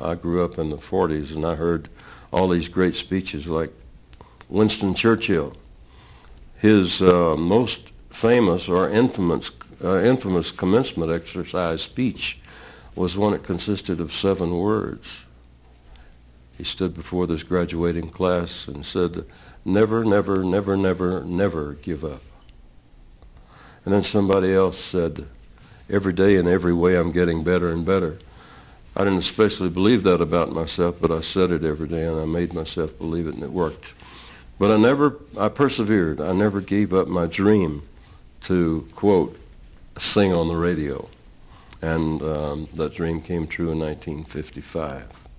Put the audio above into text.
I grew up in the 40s, and I heard all these great speeches like Winston Churchill. His most famous or infamous commencement exercise speech was one that consisted of 7 words. He stood before this graduating class and said, "Never, never, never, never, never give up." And then somebody else said, "Every day in every way I'm getting better and better." I didn't especially believe that about myself, but I said it every day, and I made myself believe it, and it worked. But I persevered. I never gave up my dream to, quote, sing on the radio. And that dream came true in 1955.